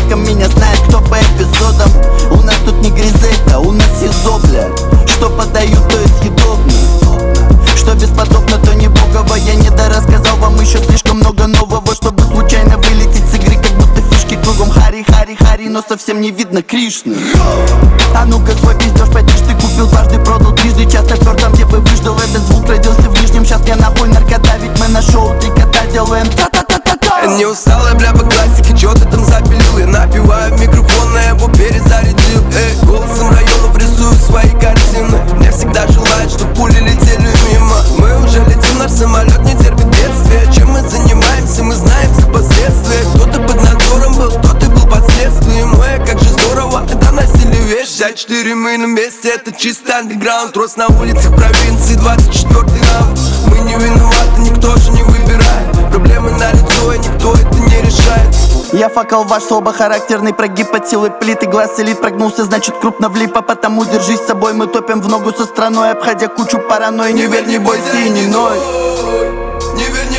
человеком, меня знает кто по эпизодам. У нас тут не гризелька, у нас СИЗО, бля. Что подают, то и съедобно. Что бесподобно, то не богово. Я недорассказал вам еще слишком много нового, чтобы случайно вылететь с игры, как будто фишки кругом Хари, Хари, Хари, но совсем не видно Кришны. А ну-ка свой пиздеж потишь, ты купил дважды, продал трижды. Часто пёр там, где бы выждал, этот звук родился в Нижнем. Сейчас мне нахуй наркота, ведь мы на шоу 3 кота делаем та-та-та-та-та. Не устал я, бля, по классике, чё ты там запилил? Я напиваю в микрофон, я его перезарядил. Голосом районов рисую свои картины. Мне всегда желают, чтоб пули летели мимо. Мы уже летим, наш самолет не терпит бедствия. Чем мы занимаемся, мы знаем все последствия. Кто-то под надзором был, кто-то был под следствием. Ой, как же здорово, это носили вещь. 64 мы на месте, это чисто андеграунд. Рос на улицах провинции, 24-й раунд. Мы не виноваты, никто же не выбирает. Проблемы на лицо, и никто это не решает. Я факал ваш слабохарактерный прогиб от силы плиты. Глаз элит прогнулся, значит крупно влип. А потому держись с собой, мы топим в ногу со страной, обходя кучу паранойи. Не верь, не бойся и не ной. Не верь,